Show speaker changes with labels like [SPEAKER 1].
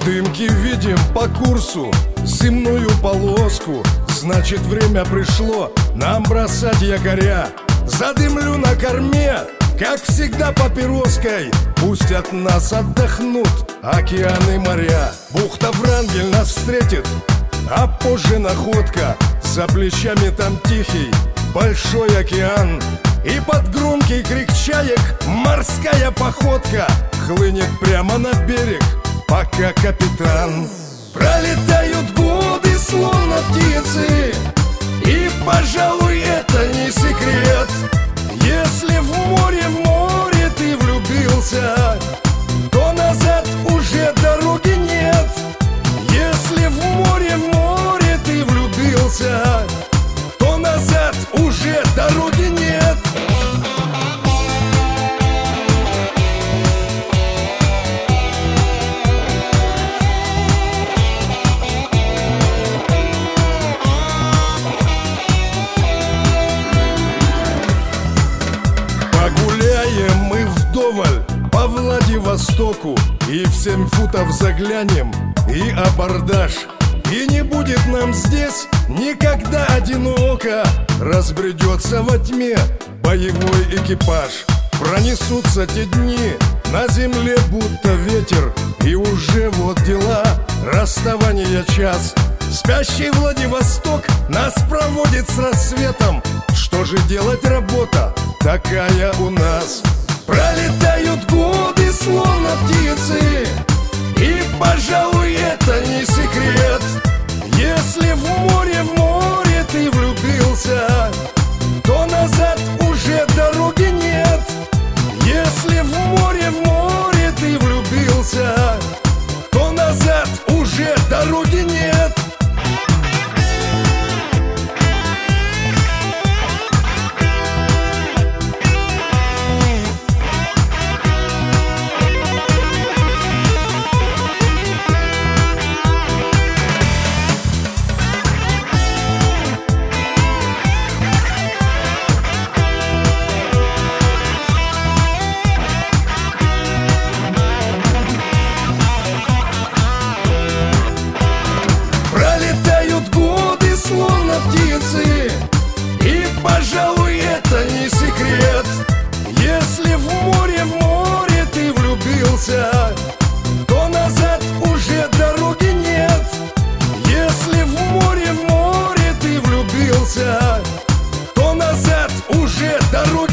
[SPEAKER 1] дымке видим по курсу земную полоску. Значит, время пришло нам бросать якоря. Задымлю на корме, как всегда, папироской. Пусть от нас отдохнут океаны, моря. Бухта Врангель нас встретит, а позже находка. За плечами там тихий большой океан, и под громкий крик чаек морская походка хлынет прямо на берег, пока капитан. Пролетают годы, словно птицы, и, пожалуй, это не секрет. Если в море ты влюбился, то назад уже дороги нет. Если в море ты влюбился, то назад уже дороги нет. Погуляем мы вдоволь по Владивостоку, и в 7 футов заглянем, и абордаж. И не будет нам здесь никогда одиноко. Разбредется во тьме боевой экипаж. Пронесутся те дни на земле, будто ветер, и уже вот дела, расставания час. Спящий Владивосток нас проводит с рассветом. Что же делать, работа такая у нас? Пролетают годы, словно птицы, и, пожалуй, это не секрет. Если в море ты влюбился, то назад уже дороги нет. Если в море ты влюбился, то назад уже дороги нет. Словно птицы, и, пожалуй, это не секрет. Если в море ты влюбился, то назад уже дороги нет. Если в море ты влюбился, то назад уже дороги